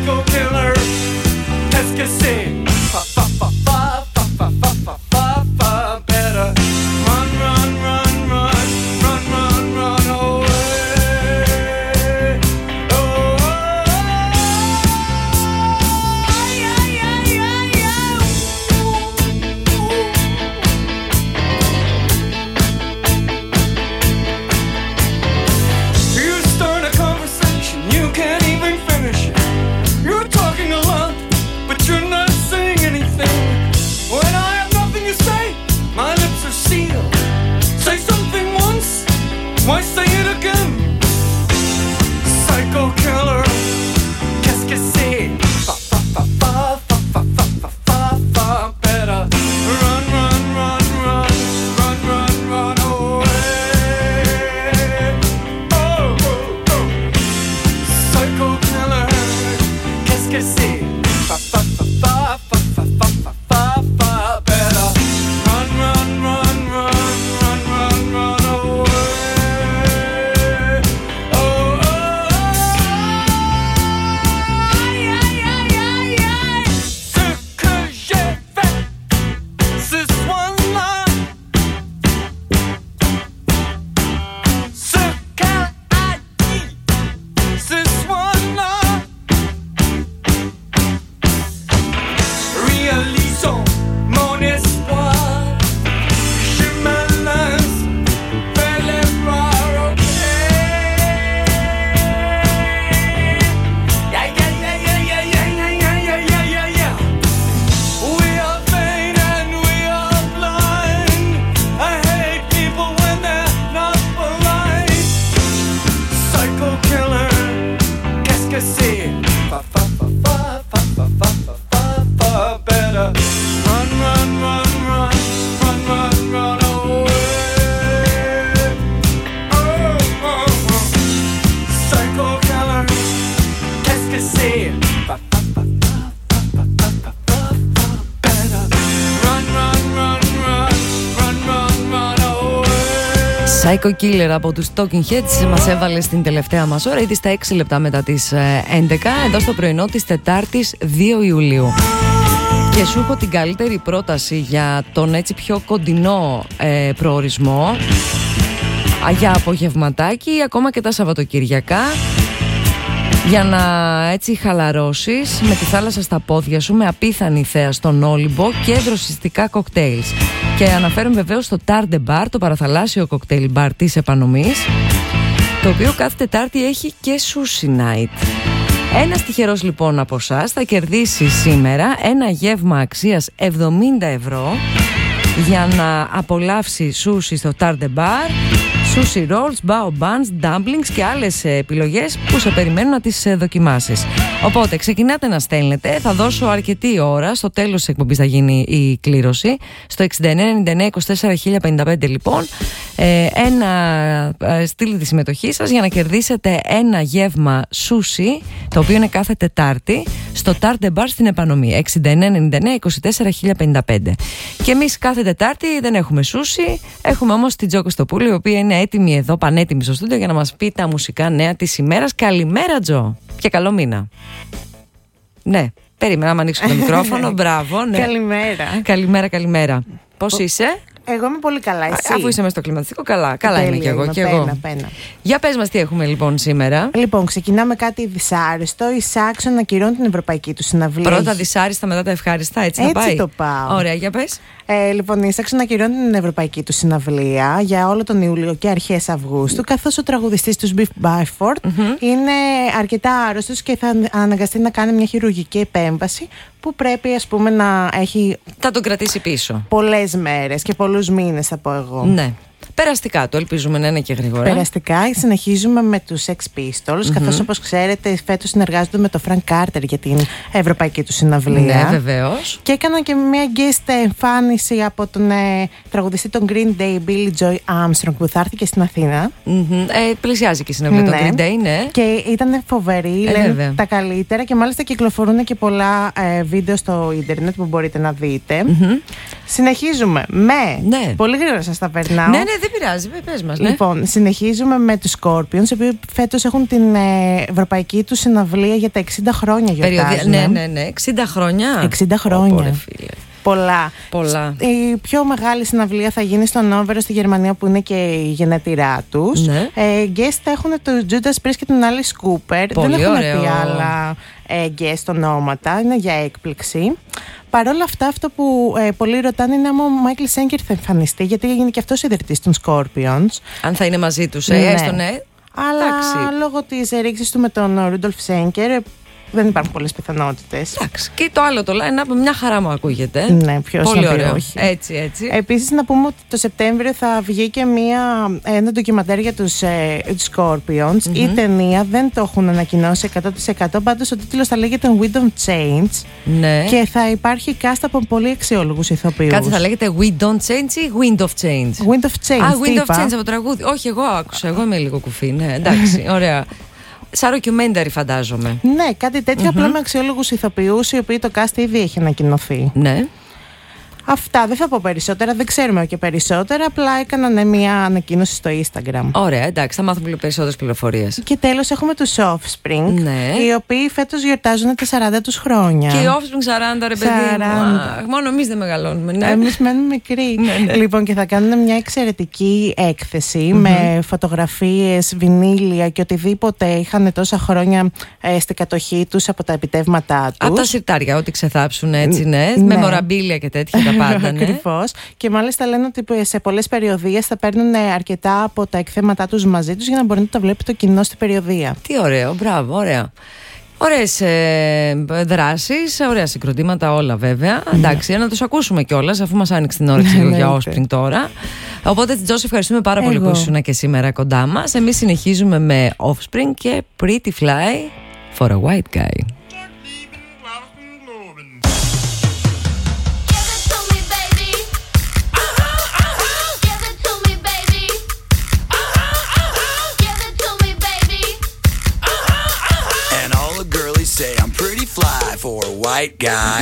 psycho killer. Qu'est-ce que c'est? Fa fa fa fa fa fa fa fa fa fa. Better run, run, run, run, run, run, run away. Oh, you start a conversation, you can't even finish it. You're talking a lot, but you're not saying anything. When I have nothing to say, my lips are sealed. Say something once, why say it again? Psycho killer, qu'est-ce que c'est? Fa fa fa fa fa fa fa fa fa fa. Better run, run, run, run, run, run, run away. Oh, oh, oh. Psycho killer, qu'est-ce que c'est? Fa fa fa fa fa fa fa fa fa fa. Better run, run, run, run, run, run, run away. Oh, oh, oh. Ce que j'ai fait ce soir-là, ce qu'elle a dit ce soir-là, réalisons mon espoir. Je me lance vers les bras, ok. Yeah, yeah, yeah, yeah, yeah, yeah, yeah, yeah, yeah, yeah, yeah. We are vain and we are blind. I hate people when they're not polite. Psycho killer, qu'est-ce que c'est? Fa fa fa fa fa fa fa fa fa fa. Better run, run, run, run, run, run, run away. Oh, oh, oh. Psycho killer, qu'est-ce que c'est? Fa fa fa fa fa fa fa fa fa. Better run, run, run, run, run, run, run away. Psycho Killer από τους Talking Heads μας έβαλε στην τελευταία μας ώρα, ήδη στα 6 λεπτά μετά τις 11, εδώ στο πρωινό της Τετάρτης 2 Ιουλίου. Και σου έχω την καλύτερη πρόταση για τον έτσι πιο κοντινό προορισμό, για απογευματάκι, ακόμα και τα Σαββατοκυριακά, για να έτσι χαλαρώσεις με τη θάλασσα στα πόδια σου, με απίθανη θέα στον Όλυμπο και δροσιστικά κοκτέιλς. Και αναφέρομαι βεβαίως στο Tarde Bar, το παραθαλάσσιο κοκτέιλ μπαρ της Επανομής, το οποίο κάθε Τετάρτη έχει και Sushi Night. Ένας τυχερός λοιπόν από εσάς θα κερδίσει σήμερα ένα γεύμα αξίας 70 ευρώ για να απολαύσει σούσι στο Tarde Bar, sushi rolls, bao buns, dumplings και άλλες επιλογές που σε περιμένουν να τις δοκιμάσεις. Οπότε ξεκινάτε να στέλνετε, θα δώσω αρκετή ώρα, στο τέλος της εκπομπής θα γίνει η κλήρωση, στο 6999-24 λοιπόν, στείλτε τη συμμετοχή σας για να κερδίσετε ένα γεύμα sushi, το οποίο είναι κάθε Τετάρτη, στο Tarde Bar στην Επανομή, 6999-24 Και εμείς κάθε Τετάρτη δεν έχουμε sushi, έχουμε όμως την Τζο Κωστοπούλου, η οποία είναι έτοιμη εδώ, πανέτοιμη στο στούντιο για να μας πει τα μουσικά νέα της ημέρας. Καλημέρα Τζο και καλό μήνα. Ναι, περίμενα να ανοίξω το μικρόφωνο. Μπράβο, ναι. Καλημέρα. Καλημέρα. Πώς είσαι? Εγώ είμαι πολύ καλά, εσύ? Αφού είσαι μες στο κλιματιστικό, καλά Τέλεια, είμαι και εγώ. Πένα. Για πες μας τι έχουμε λοιπόν σήμερα. Λοιπόν, ξεκινάμε κάτι δυσάρεστο. Η Σάξο ανακυρώνει την ευρωπαϊκή του συναυλία. Πρώτα δυσάριστα, μετά τα ευχάριστα, έτσι θα πάει? Έτσι το πάω. Ωραία, για πες. Λοιπόν, η Σάξο ανακυρώνει την ευρωπαϊκή του συναυλία για όλο τον Ιούλιο και αρχές Αυγούστου, καθώς ο τραγουδιστής του Biff Byford είναι αρκετά άρρωστος και θα αναγκαστεί να κάνει μια χειρουργική επέμβαση που πρέπει, ας πούμε, να έχει. Θα τον κρατήσει πίσω Πολλές μέρες και πολλούς μήνες, θα πω εγώ. Ναι. Περαστικά το ελπίζουμε να είναι και γρήγορα. Περαστικά συνεχίζουμε με τους Sex Pistols, καθώς όπως ξέρετε φέτος συνεργάζονται με το Frank Carter για την ευρωπαϊκή του συναυλία. Ναι, βεβαίως. Και έκαναν και μια guest εμφάνιση από τον τραγουδιστή των Green Day, Billy Joy Armstrong, που θα έρθει και στην Αθήνα. Πλησιάζει και η συναυλία των Green Day, ναι. Και ήταν φοβερή, λένε τα καλύτερα, και μάλιστα κυκλοφορούν και πολλά βίντεο στο ίντερνετ που μπορείτε να δείτε. Συνεχίζουμε με. Ναι. Πολύ γρήγορα σας τα περνάω. Ναι, δεν πειράζει, πες μας. Ναι. Λοιπόν, συνεχίζουμε με τους Scorpions, οι οποίοι φέτος έχουν την ευρωπαϊκή του συναυλία για τα 60 χρόνια γιορτάζουν. Ναι, 60 χρόνια. 60 χρόνια. Ωραία, φίλε. Πολλά. Η πιο μεγάλη συναυλία θα γίνει στο Νόβερο στη Γερμανία, που είναι και η γενέτειρά τους. Ναι. Guest έχουν τον Judas Priest και τον Alice Cooper. Πολύ δεν έχουμε ωραίο. πει άλλα guest ονόματα. Είναι για έκπληξη. Παρ' όλα αυτά, αυτό που πολλοί ρωτάνε είναι αν ο Μάικλ Σέγκερ θα εμφανιστεί, γιατί έγινε και αυτός ιδρυτής των Scorpions. Αν θα είναι μαζί τους, Ναι. έστω ναι. Αλλά Εντάξει. λόγω της ρήξης του με τον Ρούντολφ Σέγκερ δεν υπάρχουν πολλές πιθανότητες. Εντάξει. Και το άλλο το line-up μια χαρά μου ακούγεται. Ναι, ποιος Πολύ να πει ωραίο. όχι. Έτσι. Επίσης να πούμε ότι το Σεπτέμβριο θα βγει και ένα ντοκιμαντέρ για τους Scorpions. Η ταινία δεν το έχουν ανακοινώσει 100%, πάντως ο τίτλος θα λέγεται Wind of Change Ναι. και θα υπάρχει cast από πολύ αξιόλογους ηθοποιούς. Κάτσε, θα λέγεται We Don't Change ή Wind of Change? Wind of Change. Α, τι Wind of είπα? Change από το τραγούδι. Όχι, εγώ άκουσα. Εγώ είμαι λίγο κουφή. Ναι, εντάξει, ωραία. Σαν documentary φαντάζομαι. Ναι, κάτι τέτοιο, απλά με αξιόλογους ηθοποιούς, οι οποίοι το cast ήδη έχει ανακοινωθεί. Ναι. Αυτά, δεν θα πω περισσότερα, δεν ξέρουμε και περισσότερα, απλά έκαναν μια ανακοίνωση στο Instagram. Ωραία, εντάξει, θα μάθουμε λίγο περισσότερες πληροφορίες. Και τέλος έχουμε τους Offspring, Ναι. οι οποίοι φέτος γιορτάζουν τα 40 τους χρόνια. Και οι Offspring 40, ρε παιδί μου. 40. Μόνο εμείς δεν μεγαλώνουμε, ναι. Εμείς μένουμε μικροί. Λοιπόν, και θα κάνουν μια εξαιρετική έκθεση με φωτογραφίες, βινίλια και οτιδήποτε είχαν τόσα χρόνια στην κατοχή τους από τα επιτεύγματά τους. Από τα σιρτάρια, ό,τι ξεθάψουν έτσι, ναι. Ναι. Μεμοραμπίλια και τέτοια τα πάντα, ναι. Ακριβώς. Και μάλιστα λένε ότι σε πολλές περιοδίες θα παίρνουν αρκετά από τα εκθέματά τους μαζί τους για να μπορεί να τα βλέπει το κοινό στην περιοδία. Τι ωραίο, μπράβο, ωραία. Ωραίες δράσεις, ωραία συγκροτήματα όλα βέβαια. Εντάξει, να τους ακούσουμε κιόλας, αφού μας άνοιξε την όρεξη λίγο για Offspring τώρα. Οπότε, Τζος, ευχαριστούμε πάρα πολύ που ήσουν και σήμερα κοντά μας. Εμείς συνεχίζουμε με Offspring και Pretty Fly for a White Guy. Say I'm pretty fly for a white guy.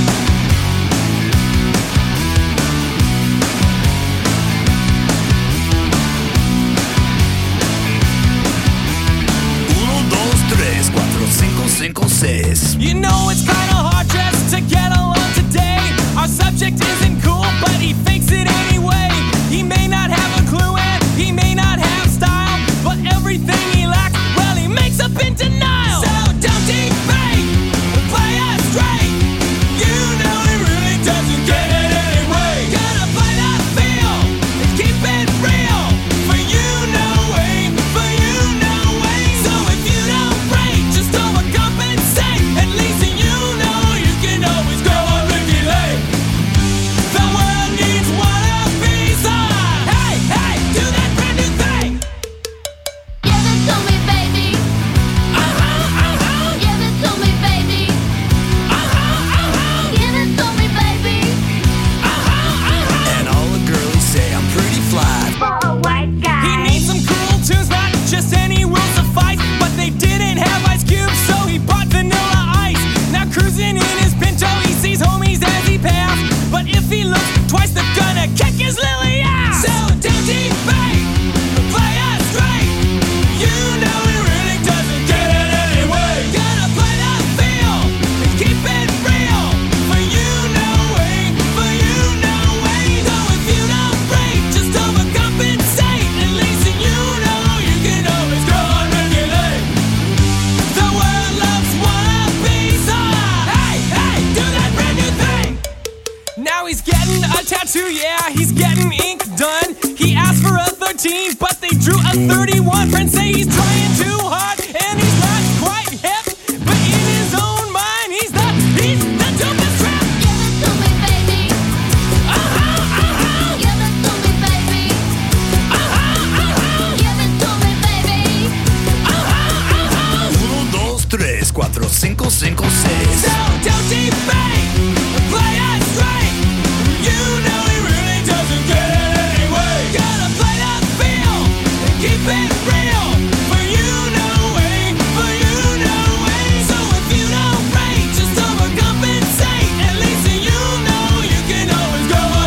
Uno, dos, tres, cuatro, cinco, cinco, seis. You know it's kinda hard just to get along today. Our subject isn't cool, but he fakes it anyway. He may not have a clue and he may not have style, but everything he lacks, well, he makes up in denial. So don't debate, play us straight. You know he really doesn't get it anyway. Gotta play that feel and keep it real. For you, no way, for you, no way. So if you don't break, just overcompensate. At least you know you can always go on Ricky Lake. The world needs one of these. Hey, hey, do that brand new thing. Give it to me, baby. Give it to me, baby. Give it to me, baby. And all the girlies say I'm pretty fly. For a white guy. He needs some cool tunes, not just any will suffice. But they didn't have Ice Cube, so he bought Vanilla Ice. Now cruising in his Pinto, he sees homies as he passed. But if he looks twice, they're gonna kick his lily ass. So don't debate, play us straight. You know he really doesn't get it anyway. Gotta play that feel and keep it real. For you, no way, for you, no way. So if you don't break, just overcompensate. At least you know you can always go on regulate. The world loves wannabes. Hey, hey, do that brand new thing. Now he's getting a tattoo, yeah, he's getting ink done. He asked for a 13, but they drew a 31. Friends say he's trying too hard, and he's not quite hip. But in his own mind, he's the dopest trap. Give it to me, baby. Give it to me, baby. Give it to me, baby. Uno, dos, tres, cuatro, cinco, cinco, seis. So don't debate, play us straight. You know he really doesn't get it anyway. Gotta play that feel and keep it real. For you, no way, for you, no way. So if you don't break, just overcompensate. At least you know you can always go on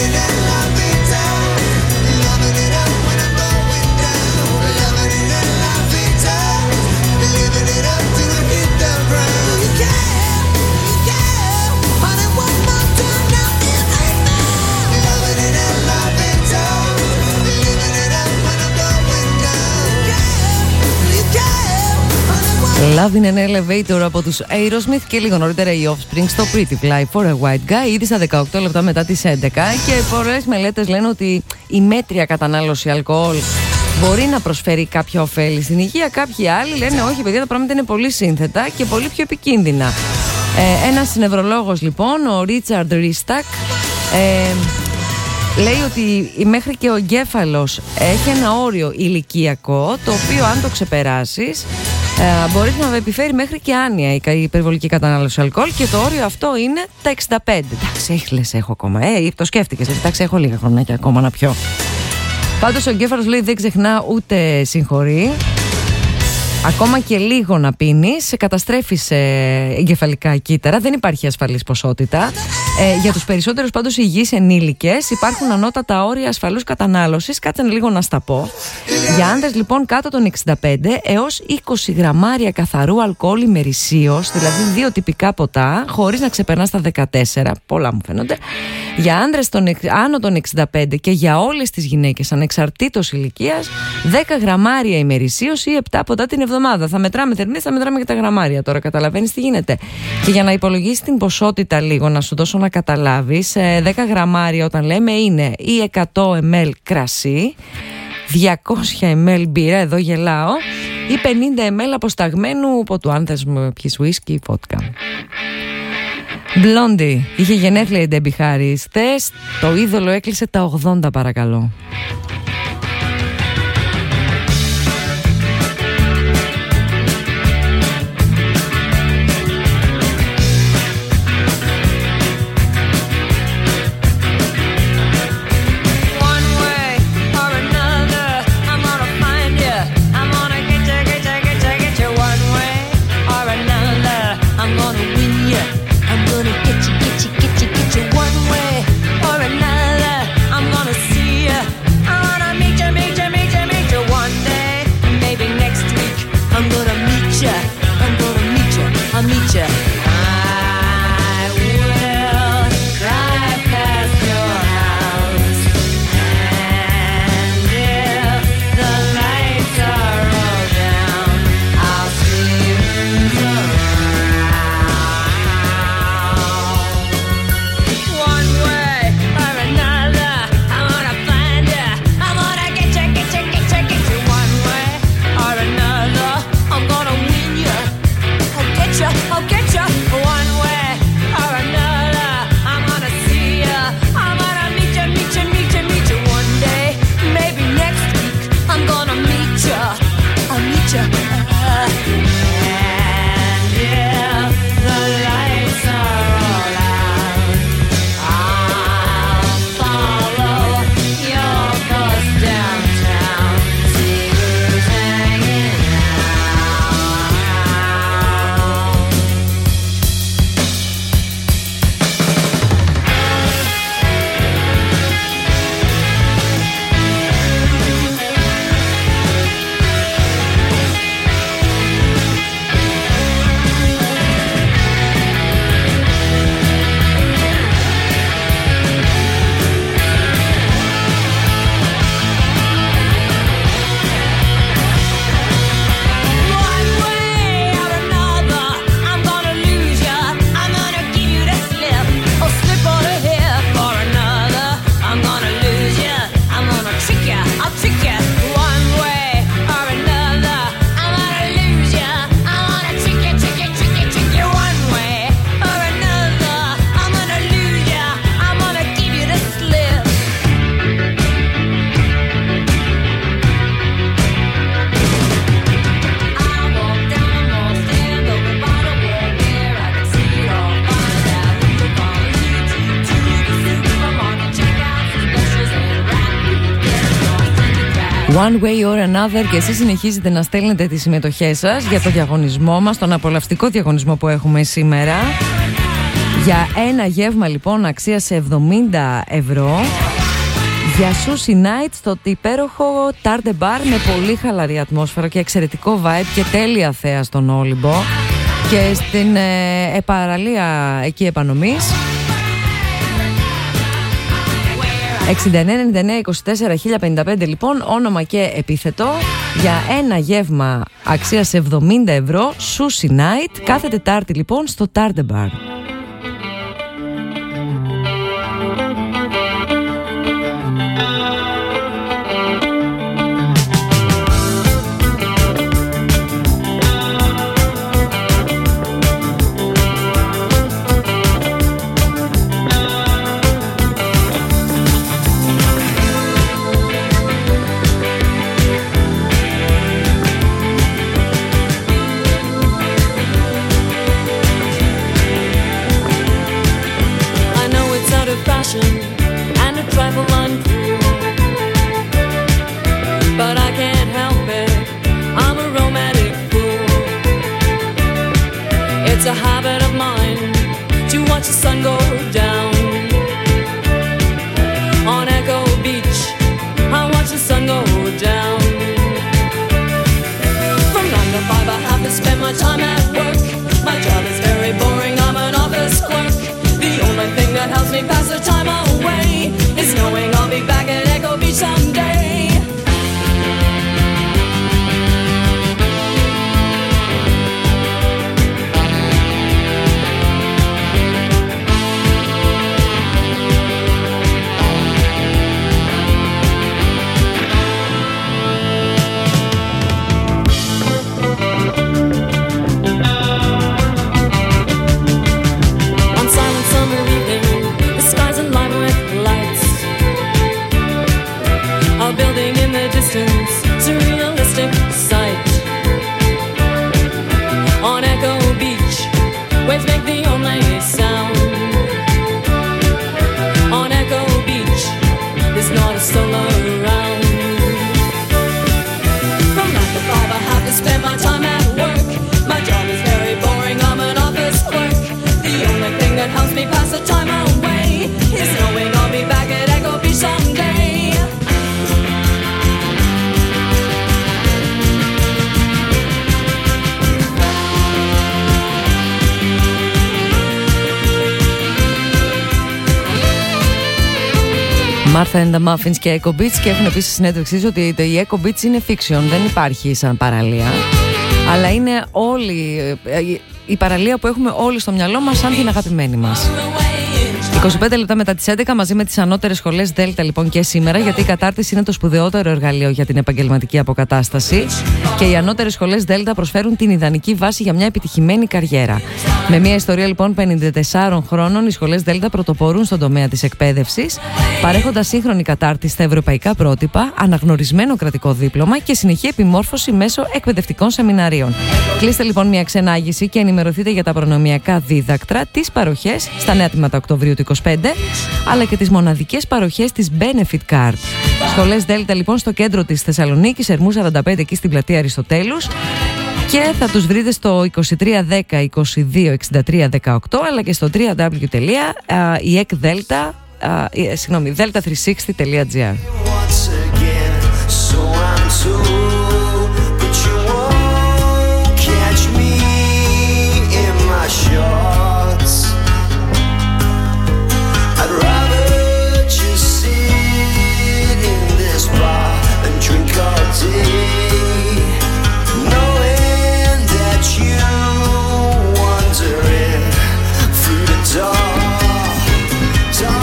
Love in an Elevator από τους Aerosmith και λίγο νωρίτερα οι Offspring στο Pretty Fly for a White Guy, ήδη στα 18 λεπτά μετά τις 11. Και πολλές μελέτες λένε ότι η μέτρια κατανάλωση αλκοόλ μπορεί να προσφέρει κάποια ωφέλη στην υγεία. Κάποιοι άλλοι λένε όχι παιδιά, τα πράγματα είναι πολύ σύνθετα και πολύ πιο επικίνδυνα. Ένας νευρολόγος λοιπόν, ο Richard Ristak, λέει ότι μέχρι και ο εγκέφαλος έχει ένα όριο ηλικιακό, το οποίο αν το ξεπεράσεις μπορεί να επιφέρει μέχρι και άνοια η υπερβολική κατανάλωση αλκοόλ, και το όριο αυτό είναι τα 65. Εντάξει, λες έχω ακόμα, το σκέφτηκες, εντάξει έχω λίγα χρονάκια ακόμα να πιω. Πάντως ο εγκέφαλος λέει δεν ξεχνά ούτε συγχωρεί. Ακόμα και λίγο να πίνεις, καταστρέφεις εγκεφαλικά κύτταρα, δεν υπάρχει ασφαλής ποσότητα. Για τους περισσότερους πάντως υγιείς ενήλικες υπάρχουν ανώτατα όρια ασφαλούς κατανάλωσης, κάτσε λίγο να στα πω. Για άντρες λοιπόν κάτω των 65 έως 20 γραμμάρια καθαρού αλκοόλ ημερησίως, δηλαδή 2 τυπικά ποτά, χωρίς να ξεπερνάς τα 14, πολλά μου φαίνονται. Για άντρες άνω των 65 και για όλες τις γυναίκες ανεξαρτήτως ηλικίας, 10 γραμμάρια ημερησίως ή 7 ποτά την εβδομάδα. Θα μετράμε θερμίδες, θα μετράμε και τα γραμμάρια τώρα, καταλαβαίνεις τι γίνεται. Και για να υπολογίσεις την ποσότητα λίγο, να σου δώσω να καταλάβεις, 10 γραμμάρια όταν λέμε είναι ή 100 ml κρασί, 200 ml μπύρα, εδώ γελάω, ή 50 ml αποσταγμένου ποτού, αν θες πιεις whisky ή vodka. Blondie, είχε γενέθλια η Debbie Harris. Χθες το είδωλο έκλεισε τα 80 παρακαλώ. One way or another, και εσείς συνεχίζετε να στέλνετε τις συμμετοχές σας για το διαγωνισμό μας, τον απολαυστικό διαγωνισμό που έχουμε σήμερα. Για ένα γεύμα λοιπόν αξίας 70 ευρώ Για Sushi Night στο υπέροχο Tarde Bar με πολύ χαλαρή ατμόσφαιρα και εξαιρετικό vibe και τέλεια θέα στον Όλυμπο και στην παραλία εκεί επανομής. 69-99-24-1055 λοιπόν, όνομα και επίθετο για ένα γεύμα αξίας 70 ευρώ Sushi Night κάθε Τετάρτη λοιπόν στο Tarde Bar. And a trifle uncool, but I can't help it, I'm a romantic fool. It's a habit of mine to watch the sun go down. On Echo Beach, I watch the sun go down. From 9 to 5 I have to spend my time at work. My job is very boring, I'm an office clerk. The only thing that helps me pass the time away is knowing I'll be back at Echo Beach someday. Building in the distance, surrealistic sight. On Echo Beach, waves make the only sound. On Echo Beach, there's not a soul around. From 9 to 5 I have to spend my time at work. My job is very boring, I'm an office clerk. The only thing that helps me pass the time away is knowing I'll be back at Echo Beach someday. Martha and the Muffins και Echo Beach, και έχουν επίσης συνέντευξη ότι η Echo Beach είναι fiction, δεν υπάρχει σαν παραλία, αλλά είναι όλη η παραλία που έχουμε όλοι στο μυαλό μας σαν την αγαπημένη μας. 25 λεπτά μετά τις 11 μαζί με τις ανώτερες σχολές Δέλτα λοιπόν και σήμερα, γιατί η κατάρτιση είναι το σπουδαιότερο εργαλείο για την επαγγελματική αποκατάσταση και οι ανώτερες σχολές Δέλτα προσφέρουν την ιδανική βάση για μια επιτυχημένη καριέρα. Με μια ιστορία λοιπόν 54 χρόνων, οι σχολές Δέλτα πρωτοπορούν στον τομέα της εκπαίδευσης, παρέχοντας σύγχρονη κατάρτιση στα ευρωπαϊκά πρότυπα, αναγνωρισμένο κρατικό δίπλωμα και συνεχή επιμόρφωση μέσω εκπαιδευτικών σεμιναρίων. Κλείστε λοιπόν μια ξενάγηση και ενημερωθείτε για τα προνομιακά δίδακτρα, τις παροχές στα νέα τμήματα Οκτωβρίου του 25, αλλά και τις μοναδικές παροχές της Benefit Card. Σχολές Δέλτα λοιπόν στο κέντρο της Θεσσαλονίκης, Ερμού 45 εκεί στην πλατεία Αριστοτέλους, και θα τους βρείτε στο 2310 22 63 18, αλλά και στο www.delta360.gr.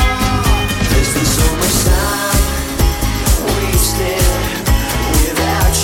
Without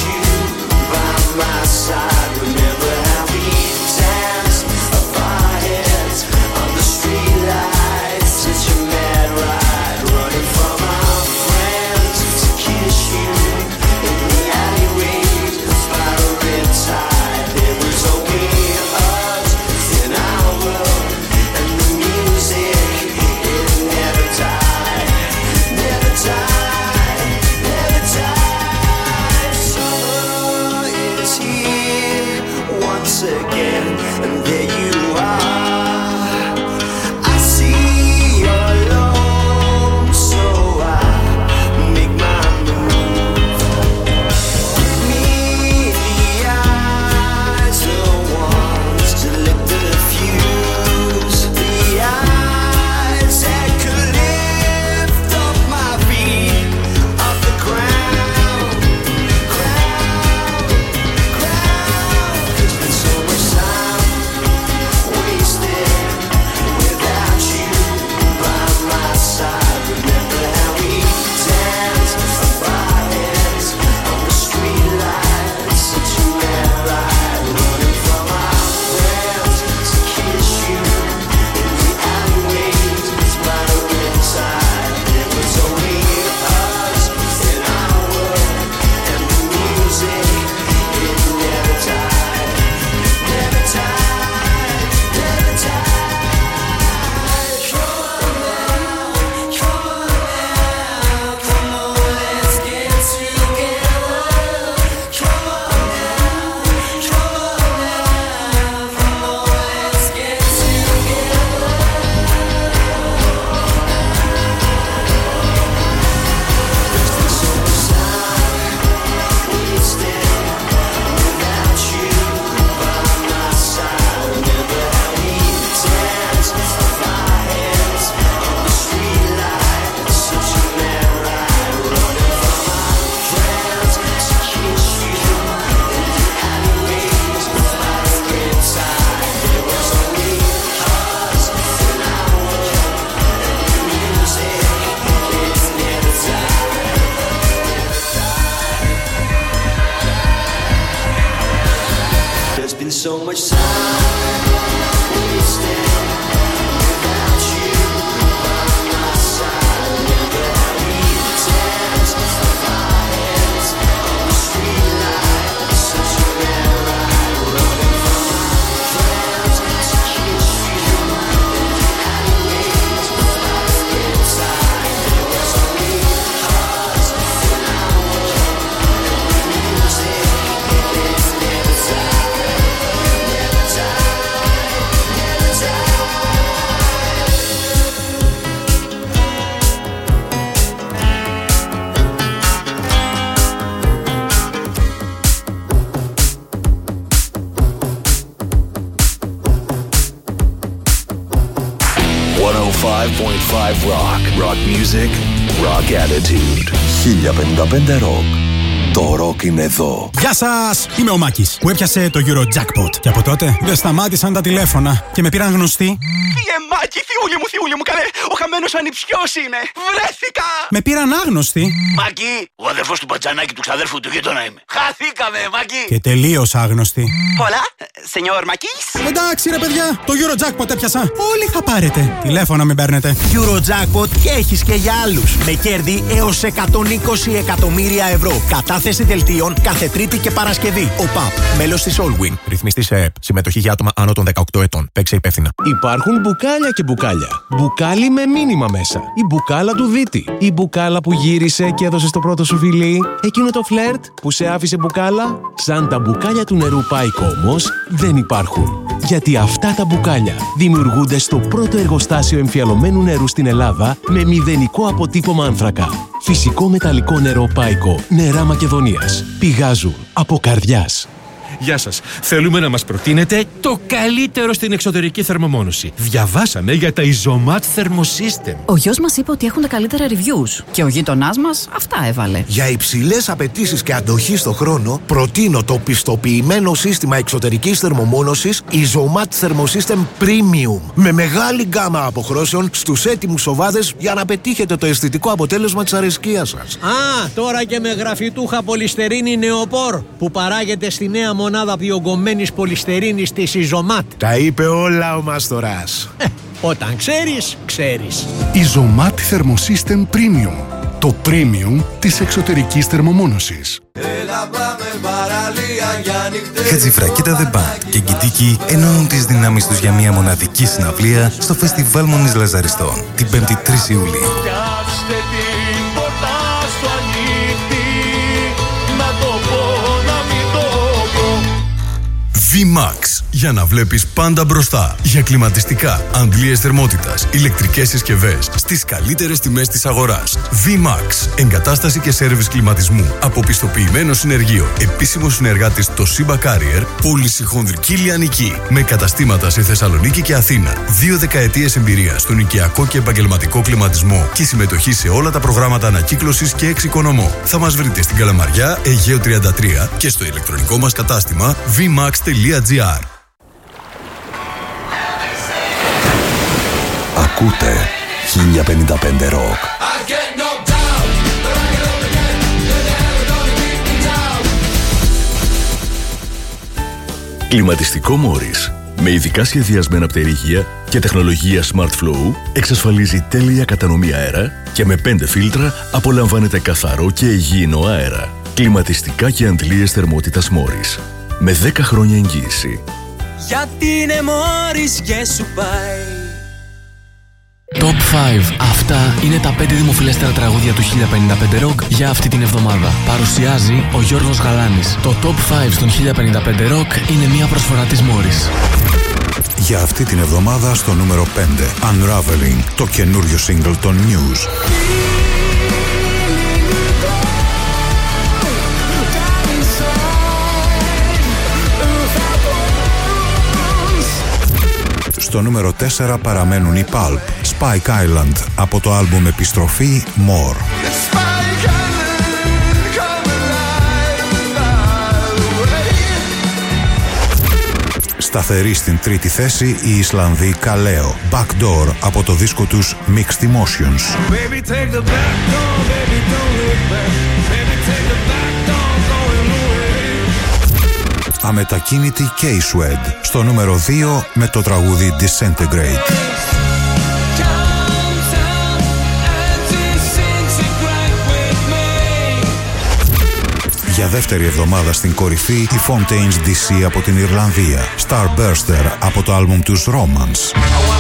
Rock. Rock music, rock attitude. 1055 Rock. Το ροκ είναι εδώ. Γεια σας! Είμαι ο Μάκης που έπιασε το Eurojackpot. Και από τότε δεν σταμάτησαν τα τηλέφωνα και με πήραν γνωστοί. Φύγε Μάκη, θειούλη μου, καλέ, ο χαμένος ανιψιός είμαι. Βρέθηκα! Με πήραν άγνωστοι. Μάκη, ο αδερφός του Πατζανάκη του ξαδέρφου του γείτονα είμαι. Χαθήκαμε, Μάκη! Και τελείως άγνωστοι. Hola, señor Μακής. Εντάξει ρε παιδιά, το Eurojackpot έπιασα. Όλοι θα πάρετε. Τηλέφωνα μην παίρνετε. Eurojackpot και έχεις και για άλλους. Με κέρδη έως 120 εκατομμύρια ευρώ. Κατάθεση δελτίων κάθε Τρίτη και Παρασκευή. ΟΠΑΠ. Μέλος της Allwin. Ρυθμιστής σε ΕΕΠ. Συμμετοχή για άτομα άνω των 18 ετών. Παίξε υπεύθυνα. Υπάρχουν μπουκάλια και μπουκάλια. Μπουκάλι με μήνυμα μέσα. Η μπουκάλα του Δίτη. Η μπουκάλα που γύρισε και έδωσε το πρώτο σου φιλί. Εκείνο το φλερτ που σε άφησε μπουκάλα. Σαν τα μπουκάλια του νερού Πάικο όμως δεν υπάρχουν. Γιατί αυτά τα μπουκάλια δημιουργούνται στο πρώτο εργοστάσιο εμφιαλωμένου νερού στην Ελλάδα με μηδενικό αποτύπωμα άνθρακα. Φυσικό μεταλλικό νερό Πάικο. Νερά Μακεδονίας. Πηγάζουν από καρδιάς. Γεια σας. Θέλουμε να μας προτείνετε το καλύτερο στην εξωτερική θερμομόνωση. Διαβάσαμε για τα Isomat Thermosystem. Ο γιος μας είπε ότι έχουν τα καλύτερα reviews και ο γείτονάς μας αυτά έβαλε. Για υψηλές απαιτήσεις και αντοχή στο χρόνο, προτείνω το πιστοποιημένο σύστημα εξωτερικής θερμομόνωσης Isomat Thermosystem Premium. Με μεγάλη γκάμα αποχρώσεων στους έτοιμους σοβάδες για να πετύχετε το αισθητικό αποτέλεσμα της αρεσκίας σας. Α, τώρα και με γραφιτούχα πολυστερίνη νεοπόρ που παράγεται στη νέα μονάδα διογκωμένης πολυστερίνης της Isomat. Τα είπε όλα ο Μάστορας. Όταν ξέρεις, ξέρεις. Isomat Thermosystem Premium. Το premium της εξωτερικής θερμομόνωσης. Χατζηφρακίτα The Band και Γκιτίκη ενώνουν τις δυνάμεις τους για μια μοναδική συναυλία στο Φεστιβάλ Μονής Λαζαριστών την 5η 3 Ιουλίου. VMAX. Για να βλέπεις πάντα μπροστά. Για κλιματιστικά, αντλίες θερμότητας, ηλεκτρικές συσκευές στις καλύτερες τιμές της αγοράς. VMAX. Εγκατάσταση και σέρβις κλιματισμού. Αποπιστοποιημένο συνεργείο. Επίσημο συνεργάτης το Siba Carrier. Πώληση χονδρική λιανική. Με καταστήματα σε Θεσσαλονίκη και Αθήνα. 2 δεκαετίες εμπειρία στον οικιακό και επαγγελματικό κλιματισμό. Και συμμετοχή σε όλα τα προγράμματα ανακύκλωσης και εξοικονομώ. Θα μας βρείτε στην Καλαμαριά, Αιγαίο 33 και στο ηλεκτρονικό μας κατάστημα vmax.gr. Ακούτε 1055 Rock. Κλιματιστικό Morris. Με ειδικά σχεδιασμένα πτερίγια και τεχνολογία Smart Flow εξασφαλίζει τέλεια κατανομή αέρα και με 5 φίλτρα απολαμβάνετε καθαρό και υγιεινό αέρα. Κλιματιστικά και αντλίες θερμότητας Morris. Με 10 χρόνια εγγύηση. Γιατί είναι Morris και σου πάει. Top 5. Αυτά είναι τα 5 δημοφιλέστερα τραγούδια του 1055 Rock για αυτή την εβδομάδα. Παρουσιάζει ο Γιώργος Γαλάνης. Το Top 5 των 1055 Rock είναι μια προσφορά της Morris. Για αυτή την εβδομάδα στο νούμερο 5, Unraveling, το καινούριο single των News. Στο νούμερο 4 παραμένουν οι Pulp, Spike Island, από το άλμπουμ Επιστροφή, More. Σταθερή στην τρίτη θέση η Ισλανδή Kaleo, Backdoor, από το δίσκο τους Mixed Emotions. Αμετακίνητη K-Swed στο νούμερο 2 με το τραγούδι Disintegrate. Για δεύτερη εβδομάδα στην κορυφή η Fontaines DC από την Ιρλανδία, Starburster από το άλμπουμ τους Romance.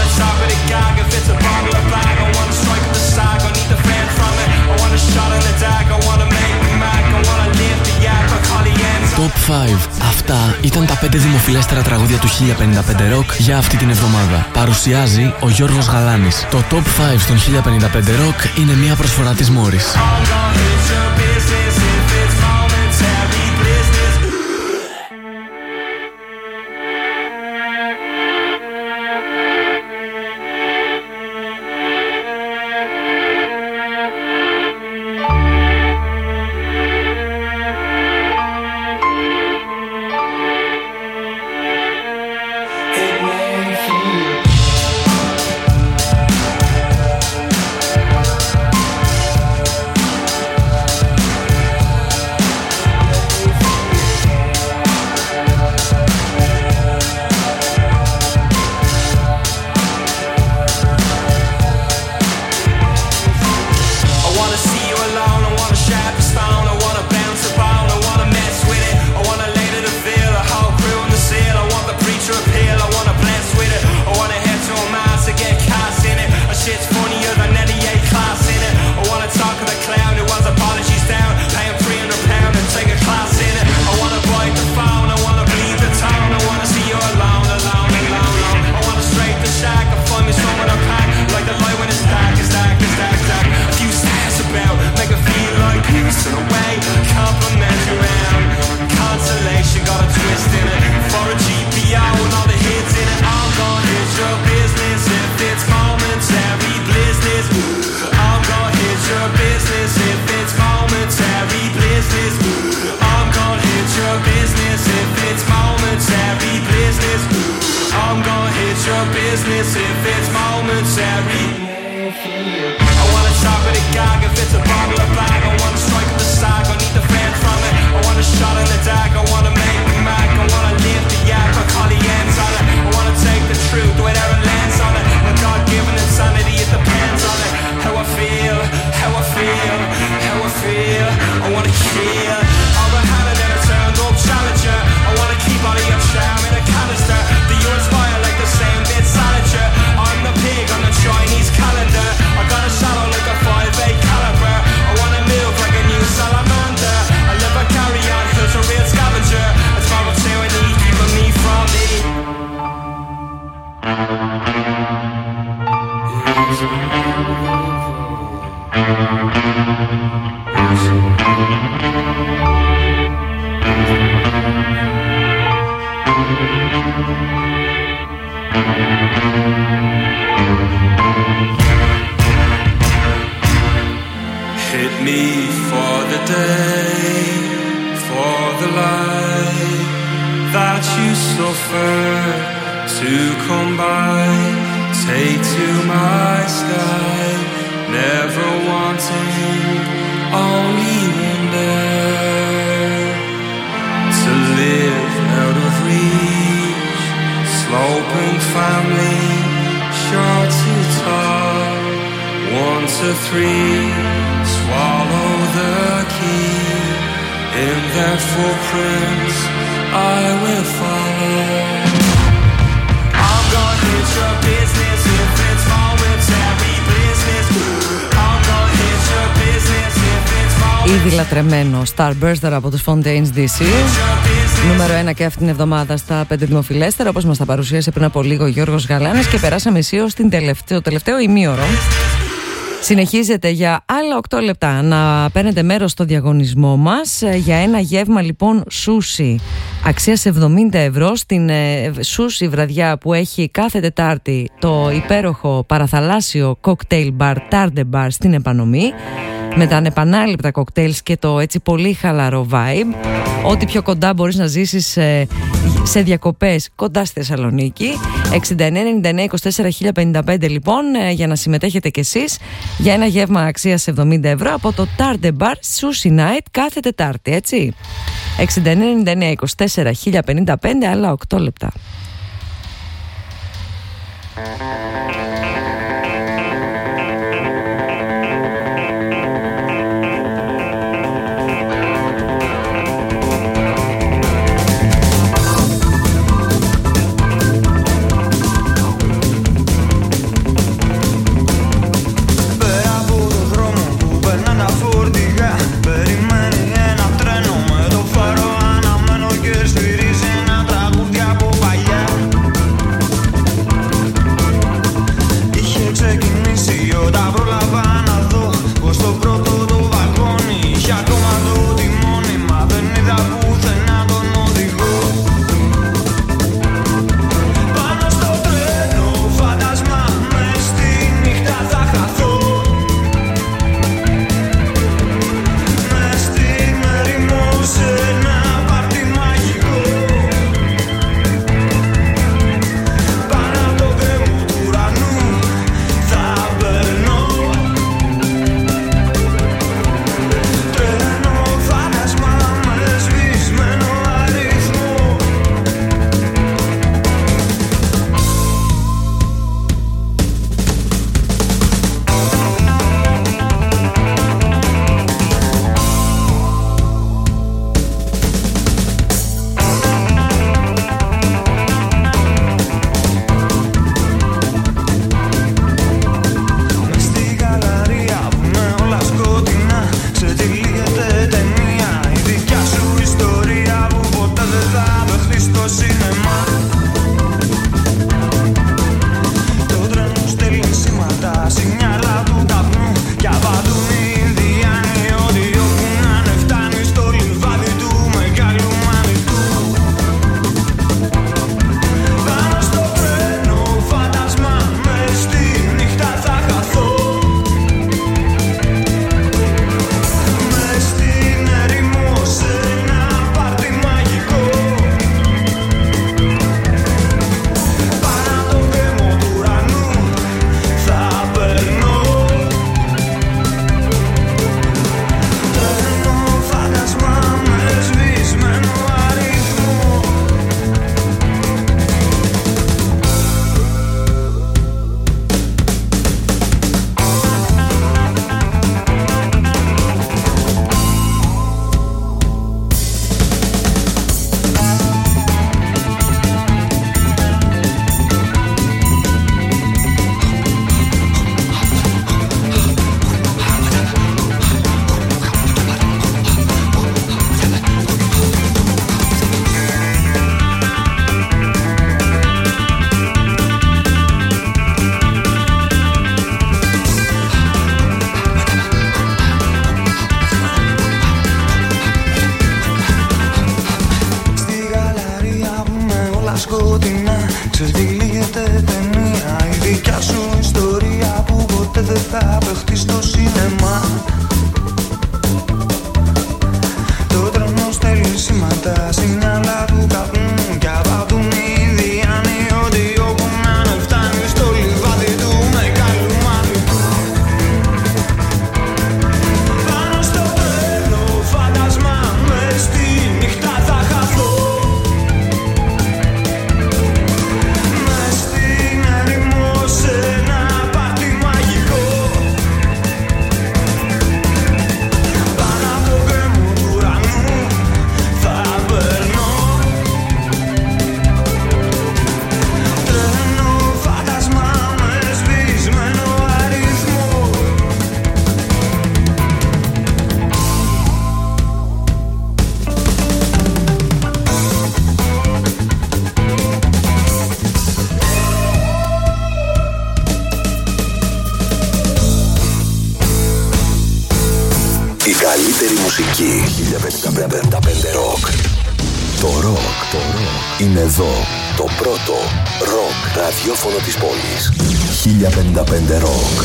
Top 5. Αυτά ήταν τα 5 δημοφιλέστερα τραγούδια του 1055 Rock για αυτή την εβδομάδα. Παρουσιάζει ο Γιώργος Γαλάνης. Το Top 5 των 1055 Rock είναι μια προσφορά της Morris. in a way, complimentary round. Consolation got a twist in it. For a GPO and all the hits in it. I'm gonna hit your business if it's momentary business. I'm gonna hit your business if it's momentary business. I'm gonna hit your business if it's momentary business. I'm gonna hit your business if it's momentary. I wanna chop it a gag if it's a bottle of bag. I wanna strike at the sack, I need the fans from it. I want a shot in the dark, I wanna make me mad. I wanna live the yak, I call the ends on it. I wanna take the truth, whatever lands on it. My God-given insanity, it depends on it. How I feel, how I feel, how I feel. I wanna kill. I'm a hand and then I turned up challenger. I wanna keep all of your charm in a canister. The yours fire like the same bit salager. I'm the pig on the Chinese calendar. I got a shadow like a 5'8" caliber. I wanna move like a new salamander. I live a carry on, who's a real scavenger. It's moral tyranny keeping me from me. Hit me for the day, for the light that you suffer to come by. Take to my sky, never wanting, only wonder to live out of reach. Sloping family, short to tall, 1 to 3. Swallow the key, in their footprints I will follow. I'm gonna hit your business if it's momentary business. I'm gonna hit your business if it's momentary. Ήδη λατρεμένο Starburster από τους Fontaines DC. Νούμερο 1 και αυτήν την εβδομάδα στα 5 δημοφιλέστερα, όπως μας τα παρουσίασε πριν από λίγο ο Γιώργος Γαλάνης, και περάσαμε αισίως το τελευταίο ημίωρο. Συνεχίζετε για άλλα 8 λεπτά να παίρνετε μέρος στο διαγωνισμό μας για ένα γεύμα λοιπόν σούσι αξίας 70 ευρώ στην σούσι βραδιά που έχει κάθε Τετάρτη το υπέροχο παραθαλάσσιο κοκτέιλ μπαρ Tarde Bar στην Επανομή, με τα ανεπανάληπτα κοκτέιλς και το έτσι πολύ χαλαρό vibe. Ό,τι πιο κοντά μπορείς να ζήσεις σε διακοπές κοντά στη Θεσσαλονίκη. 69-99-24-1055 λοιπόν, για να συμμετέχετε κι εσείς για ένα γεύμα αξίας 70 ευρώ από το Tarde Bar Sushi Night κάθε Τετάρτη, έτσι. 69-99-24-1055, άλλα 8 λεπτά. Ξέρεις τυλίγεται ταινία, η δικιά σου ιστορία που ποτέ δεν θα παιχτεί στο σινεμά. Το τρένο στέλνει σήματα, σινιάλα του καπνού κι απαντούν οι διάνοι ότι όπου να είναι φτάνει στο λιβάδι του με καλουμάνι. Πάνω στο τρένο φάντασμα μες στη νύχτα θα χαθώ. Μες στην έρημο σε ένα πάρτι μαγικό. Πάνω από γκρέμο του ουρανού θα περνώ. Τρένο φάντασμα με σβησμένο αριθμό. Η καλύτερη μουσική 1055 ροκ. Το ροκ είναι εδώ. Το πρώτο ροκ ραδιόφωνο της πόλης. 1055 ροκ.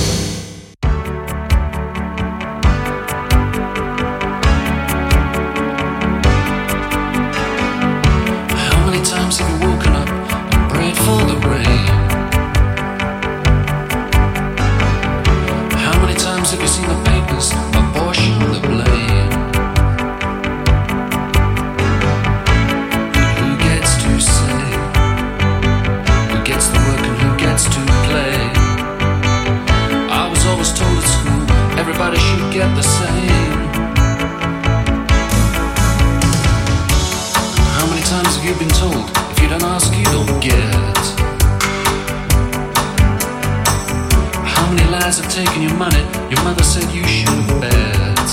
How many times have you woken up and prayed for the rain? How many times have you seen the papers apportion the blame? Who gets to say? Who gets the work and who gets to play? I was always told at school everybody should get the same. How many times have you been told if you don't ask you don't get? How many lies have taken your money? Your mother said you should bet.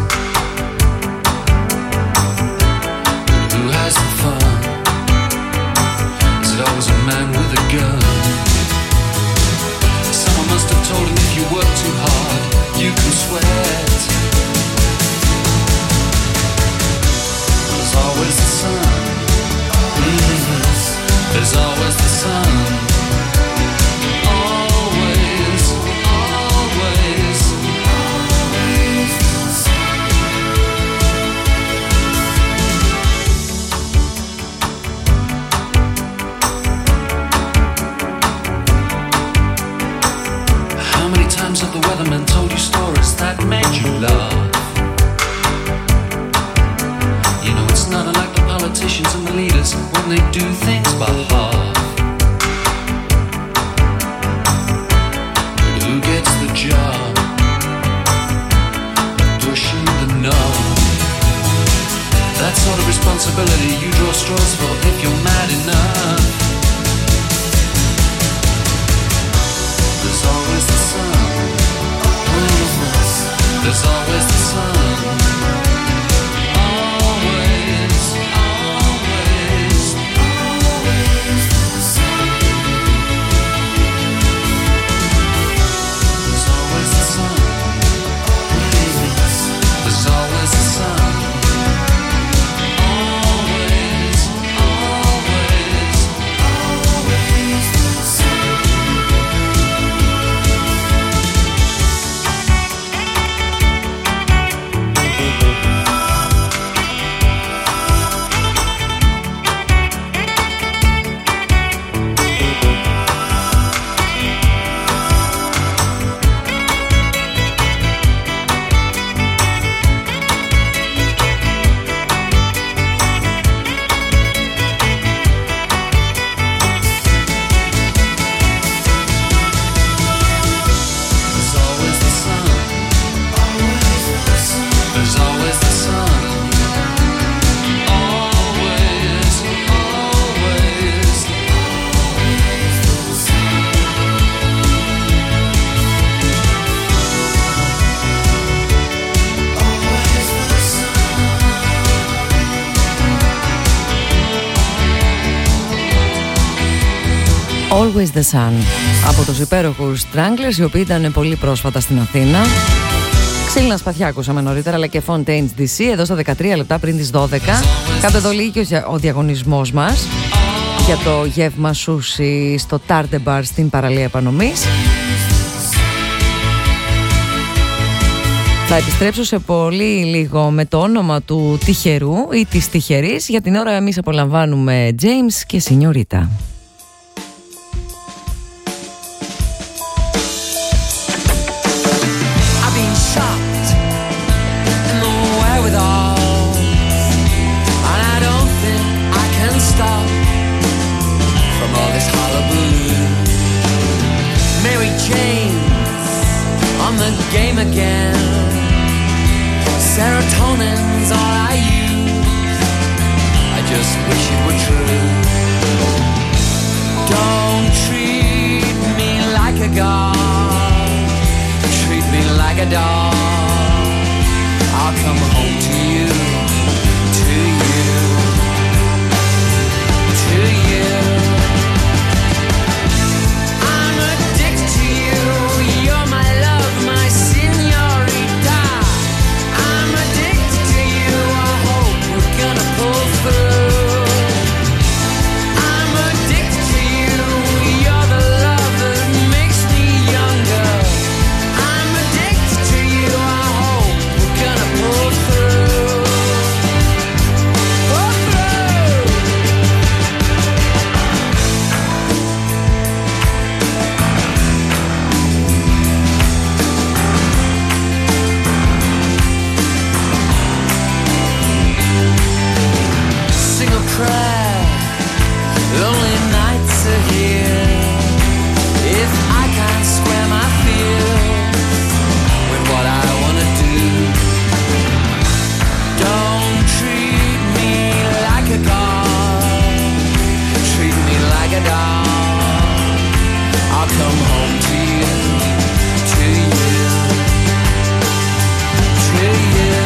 Who has the fun? Is it always a man with a gun? Someone must have told him if you work too hard, you can sweat. There's always the sun. There's always the sun. Always, always, always the sun. How many times have the weathermen told you stories that made you laugh? You know it's not unlike the politicians and the leaders when they do things by half. But who gets the job of pushing the knob? That sort of responsibility you draw straws for if you're mad enough. There's always the sun. There's always the sun. Always, always, always the sun. There's always the sun. There's always the sun. Always, always, always the sun. There's always the sun. There's always the sun. Always, always, always the sun. Always the Always the Sun από τους υπέροχους Stranglers, οι οποίοι ήταν πολύ πρόσφατα στην Αθήνα. Ξύλινα σπαθιά ακούσαμε νωρίτερα, αλλά και Fontaines DC εδώ στα 13 λεπτά πριν τις 12. Κάπου εδώ λύγει ο διαγωνισμός μας. για το γεύμα σούσι στο Tarde Bar στην παραλία Επανομής. Θα επιστρέψω σε πολύ λίγο με το όνομα του τυχερού ή της τυχερής. Για την ώρα εμείς απολαμβάνουμε James και Σινιωρίτα. Game again. Serotonin's all I use. I just wish it were true. Don't treat me like a god. Treat me like a dog. I'll come home to you, to you, to you. I'm addicted to you. You're my love, my señorita. I'm addicted to you. I hope we're gonna pull through. I'm addicted to you. You're the love that makes me younger. I'm addicted to you. I hope we're gonna pull through. Pull through. 'Single cry, lonely nights are here. If I can't square my fears with what I wanna do, don't treat me like a god. Treat me like a dog. I'll come home to you, to you, to you.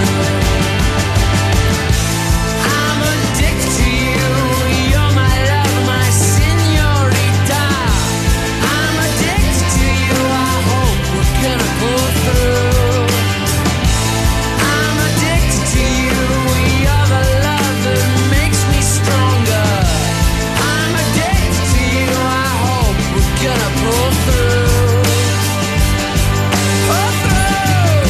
I'm addicted to you. You're my love, my señorita. I'm addicted to you. I hope we're gonna pull through. I'm addicted to you. You're the love that makes me stronger. I'm addicted to you. I hope we're gonna pull through. Pull through.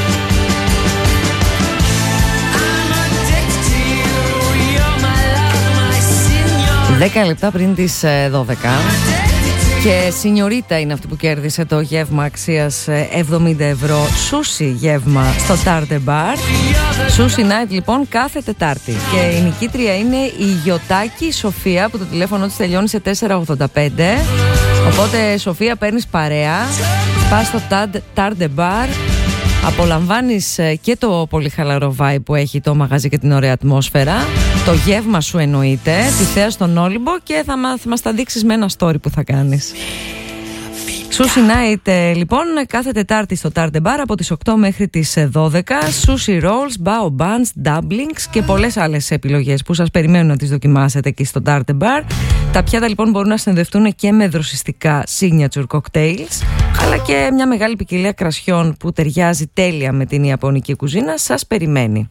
I'm addicted to you. You're my love, my señorita. 10 λεπτά πριν τις 12. Και Σινιωρίτα είναι αυτή που κέρδισε το γεύμα αξίας 70 ευρώ. Σούσι γεύμα στο Tarde Bar. Σούσι Night λοιπόν κάθε Τετάρτη. Και η νικήτρια είναι η Γιωτάκη Σοφία που το τηλέφωνο της τελειώνει σε 485. Οπότε Σοφία παίρνεις παρέα. Πας στο Tarde Bar. Απολαμβάνεις και το πολύ χαλαρό vibe που έχει το μαγαζί και την ωραία ατμόσφαιρα. Το γεύμα σου εννοείται, τη θέα στον Όλυμπο και θα μας τα δείξεις με ένα story που θα κάνεις. Sushi Night λοιπόν κάθε Τετάρτη στο Tarde Bar από τις 8 μέχρι τις 12. Sushi Rolls, Bao Buns, Dumplings και πολλές άλλες επιλογές που σας περιμένουν να τις δοκιμάσετε εκεί στο Tarde Bar. Τα πιάτα λοιπόν μπορούν να συνδευτούν και με δροσιστικά signature cocktails, αλλά και μια μεγάλη ποικιλία κρασιών που ταιριάζει τέλεια με την ιαπωνική κουζίνα σας περιμένει.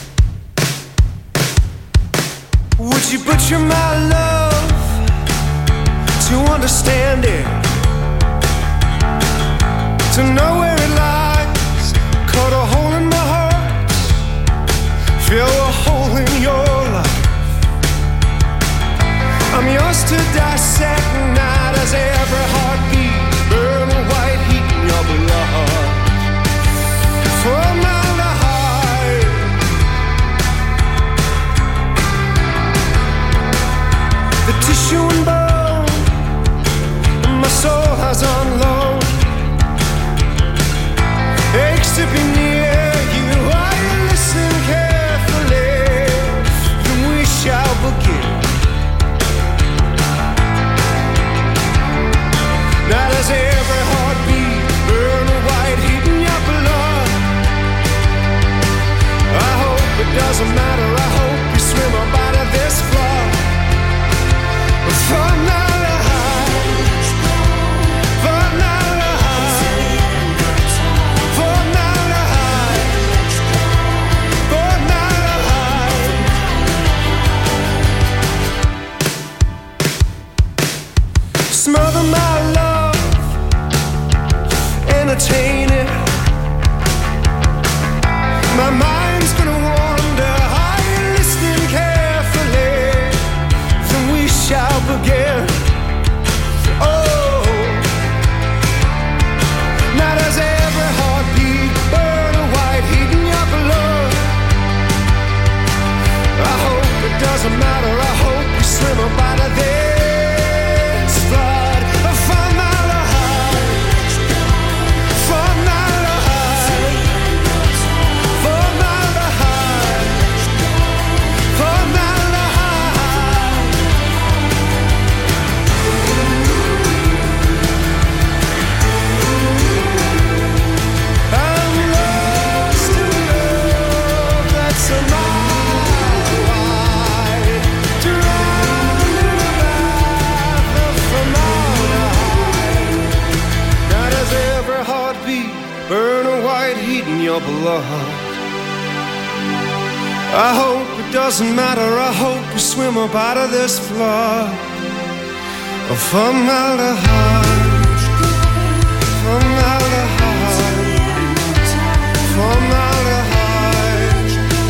Would you butcher my love to understand it? To know where it lies, cut a hole in my heart, fill a hole in your life. I'm yours to dissect, not as every heartbeat, burn a white heat in your blood. For a mile to hide, the tissue and bone, my soul has on loan. Aches to be near you, I listen carefully, then we shall begin. Not as every heartbeat, burn a white heat in your blood. I hope it doesn't matter, I hope you swim up out of this flood. For now to hide, for now to hide, for now to hide, for now to hide. My mind's gonna wander. Are you listening carefully? Then we shall begin. Oh, now does every heartbeat burn a white heat in your blood? I hope it doesn't matter. I hope we swim up out of this flood. Formaldehyde, formaldehyde, formaldehyde, formaldehyde. I'm lost in love that's a mile wide, drowned in a bath of formaldehyde. Now does every heartbeat burn a white heat in your blood? I hope it doesn't matter. I hope we swim up out of this flood of formaldehyde, formaldehyde, formaldehyde,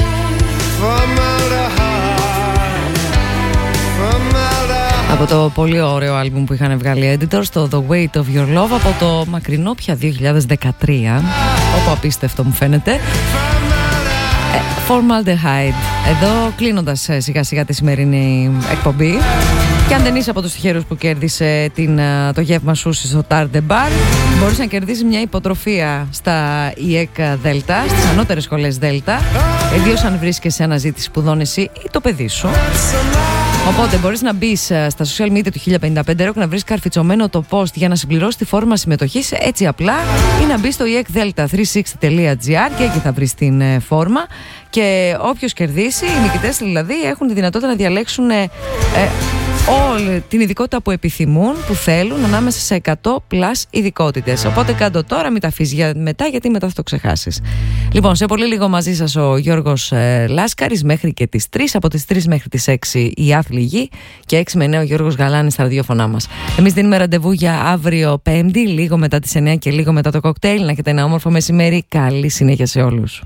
formaldehyde, formaldehyde. Από το πολύ ωραίο άλμπουμ που είχαν βγάλει Editors, το The Weight of Your Love, από το μακρινό πια 2013, όπου απίστευτο μου φαίνεται. Formaldehyde. Εδώ κλείνοντας σιγά σιγά τη σημερινή εκπομπή. Και αν δεν είσαι από τους τυχερούς που κέρδισε το γεύμα σούσι στο Tarte de Bar, μπορείς να κερδίσεις μια υποτροφία στα ΙΕΚ Δέλτα, στις ανώτερες σχολές Δέλτα, ιδίως αν βρίσκεσαι σε αναζήτηση σπουδών εσύ ή το παιδί σου. Οπότε μπορείς να μπεις στα social media του 1055 Rock, να βρεις καρφιτσωμένο το post για να συμπληρώσεις τη φόρμα συμμετοχής, έτσι απλά, ή να μπεις στο iekdelta360.gr και εκεί θα βρεις την φόρμα. Και όποιος κερδίσει, οι νικητές δηλαδή έχουν τη δυνατότητα να διαλέξουν όλη την ειδικότητα που επιθυμούν, που θέλουν, ανάμεσα σε 100 πλάς ειδικότητες. Οπότε κάντο τώρα, μην τα αφήσεις για μετά, γιατί μετά θα το ξεχάσεις. Λοιπόν, σε πολύ λίγο μαζί σας ο Γιώργος Λάσκαρης μέχρι και τις 3, από τις 3 μέχρι τις 6 η Άθλη Γη και 6 με 9 ο Γιώργος Γαλάνης στα ραδιόφωνά μας. Εμείς δίνουμε ραντεβού για αύριο Πέμπτη, λίγο μετά τις 9 και λίγο μετά το κοκτέιλ. Να έχετε ένα όμορφο μεσημέρι. Καλή συνέχεια σε όλους.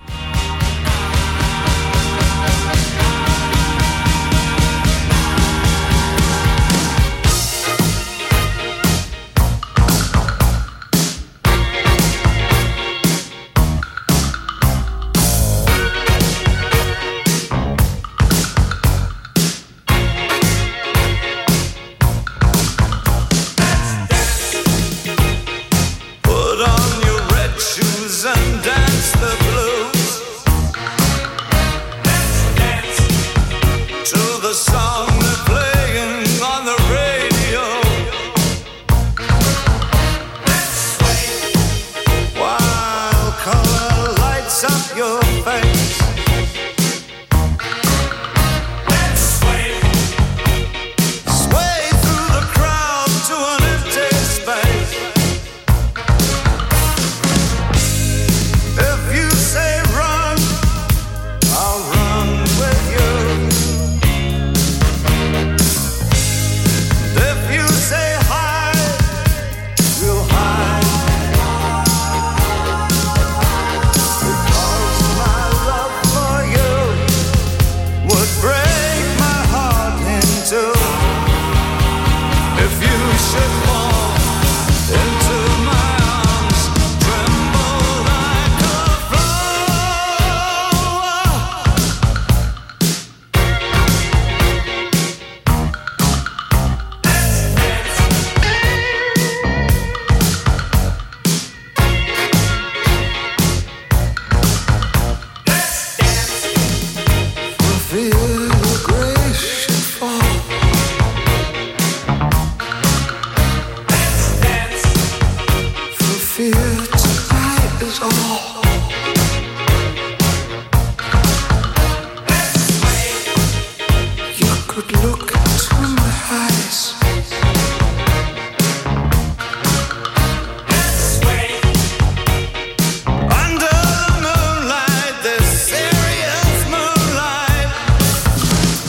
Up your face.